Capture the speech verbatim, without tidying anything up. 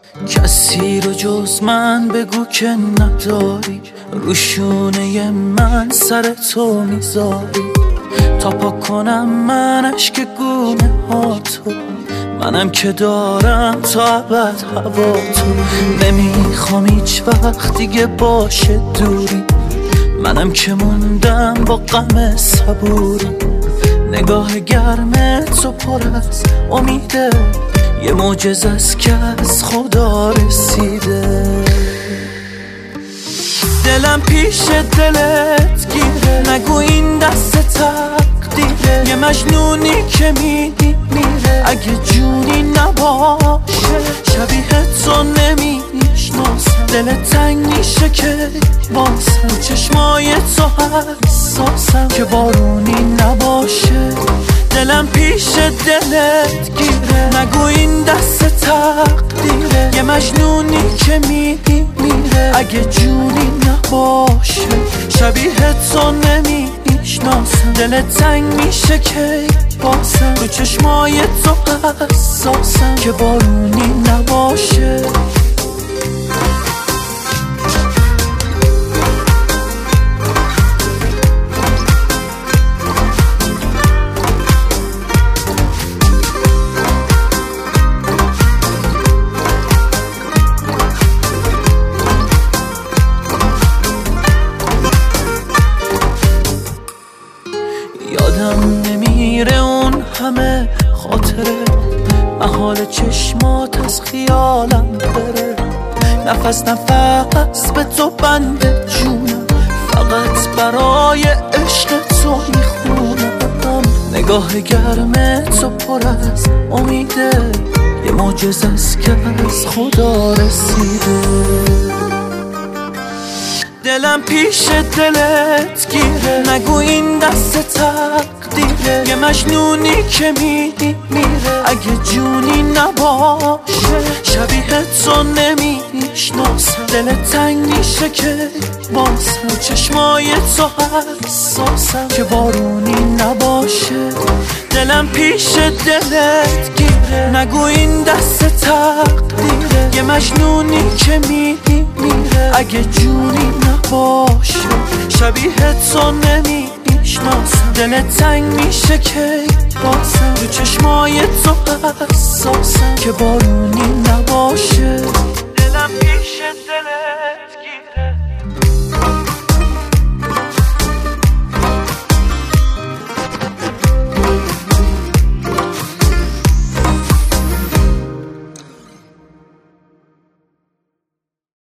کسی رو جز من بگو که نداری، روشونه من سر تو میذاری تا پاک کنم من عشق گونه ها تو. منم که دارم تا ابد هوا تو. نمیخوام هیچ وقت دیگه باشه دوری، منم که موندم با غم صبوری. نگاه گرم تو پر از امیده، یه معجزه است که از خدا رسیده. دلم پیش دلت گیره، نگو این دست تقدیره. یه مجنونی که میدی میره، اگه جونی نباشه شبیه تو نمیشناسم. دلت تنگ میشه که واسم، چشمای تو حساسم که بارونی نباشه. دلم پیش دلت گیره، نگو این دست تقدیره. یه مجنونی که میدی میره، اگه جونی نباشه شبیه تو نمیشناسم. دلت تنگ میشه که باسم، تو چشمای تو حساسم که بارونی نباشه. یادم نمیره اون همه خاطره، محال چشمات از خیالم بره. نفس نفس به تو بنده جونم، فقط برای عشق تو میخونم. نگاه گرم تو پر از امیده، یه معجزه است که از خدا رسیده. دلم پیش دلت گیره، نگو این دست تقدیره. یه مجنونی که میدی میره، اگه جونی نباشه شبیه تو نمیشناسم. دلت تنگ میشه که واسم، چشمای تو حساسم که بارونی نباشه. دلم پیش دلت گیره، نگو این دست تقدیره. یه مجنونی که میدی میره، اگه جونی نباشه شبیه تو نمیشناسم. دلت تنگ میشه که باسم، تو چشمای تو حساسم